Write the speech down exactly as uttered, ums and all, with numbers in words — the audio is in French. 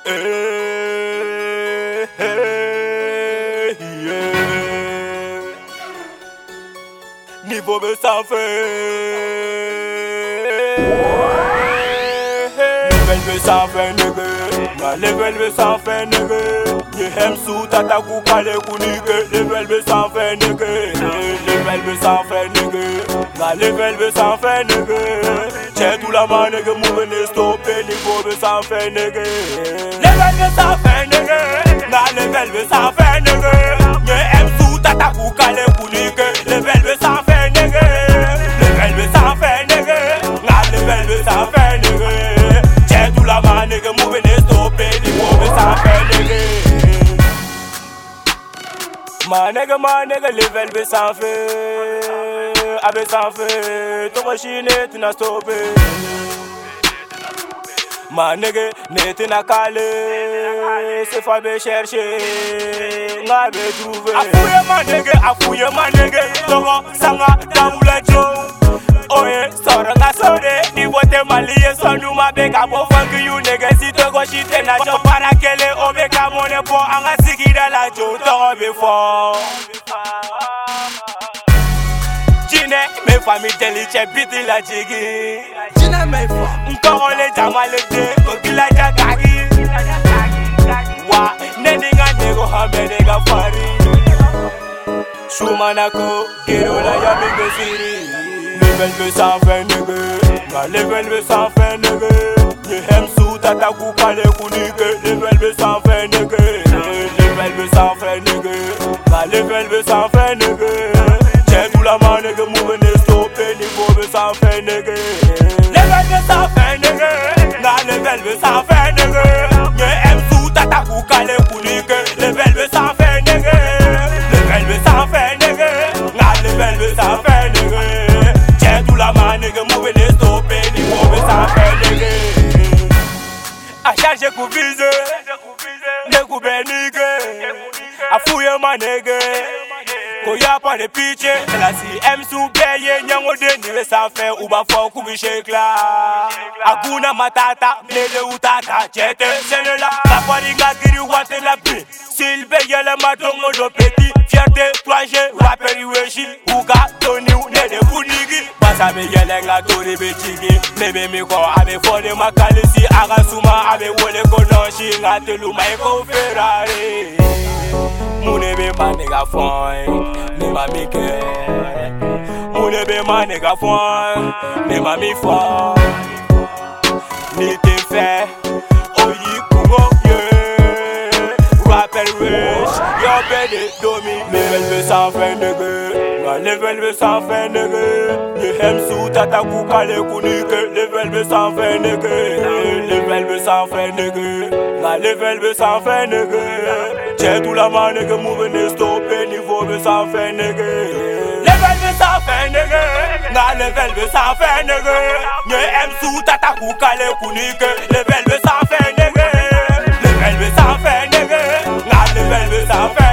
Hey, hey, yeah. Niveau me sans level me sans fin nigga. Ma level me sans fin nigga. Ye hem sou tata kou kale kou nigga. Level me sans fin nigga. Level me sans fin nigga. Ma level me sans fin nigga. Check tout la man nigga move ne stopper niveau me sans fin nigga. Level me sans fin nigga. Ma level me sans fin nigga. Ye hem sou tata kou kale kou nigga. Level me sans fin nigga. Level me sans fin nigga. Ma level me sans fin nigga. Check tout la man nigga move ne stopper niveau me sans fin nigga. Ma nigga, ma nigga, level be sans feu, abe sans feu, ton machine tu n'as stoppé. Ma nigga, n'était n'a calé, c'est fa be chercher, n'a be trouvé. Afouye ma nigga, afouye ma nigga, togo sanga taoula jo. Oye, sora nga sore, ni vote maliye sonu ma beka bo funk you nigga si to go shit na jo para kele o beka mone po anga sigida la jo to be fo. Jine me fami deli che biti la jigi. Jine me fo. Nko le jamale de ko kila jagagi. Wa neni nga nego hambe nega fari. Shumanako gero la ya me siri. Level me sans fin nigga, ma level me sans fin nigga. Ye hem sou tata kou kale kou nigga. Level me sans fin nigga, level me sans fin nigga. Ma level me sans fin nigga. Check tout la man nigga move ne stopper niveau me sans fin nigga. Level me sans fin nigga, ma level me sans fin nigga. Ye hem sou tata kou kale kou nigga. Level me sans fin nigga, level me sans fin nigga. Ma level me sans fin nigga. La man nigga move ne stopper ni move sans faire nigga. A charge kou vise, ne kou be nigga. A fouye ma nigga, ko ya pa de piche. La si M sou beye nyango de niwe sans faire ou ba fon kou bi shake la. Akuna matata, nele utata, chete sene la. La paringa giri wate la bi. S'il beye le matongo do petit. Fierté, trois G, rapper weshi. Uga, Tony, nede kou nigi. Sabe yeleng la tori be chigi. Mebe mi ko abe fode makalisi. Aga suma abe wole ko nonshi. Nga telu mai ko Ferrari. Mune be ma nigga fine, ne ma mi ke. Mune be ma nigga fine, ne ma mi fine. Ni te fe, oyi kungo ye. Rapper wish, yo bede domi. Level be sans fin nigga. Ma level be sans fin nigga. Ye hem sou tata kou kale kou nigga. Level be sans fin nigga. Level be sans fin nigga. Ma level be sans fin nigga. Check tout la man nigga move ne stopper niveau be sans fin nigga. Level be sans fin nigga. Ma level be sans fin nigga. Ye hem sou tata kou kale kou nigga. Level be sans fin nigga. Level be sans fin nigga. Ma level be sans fin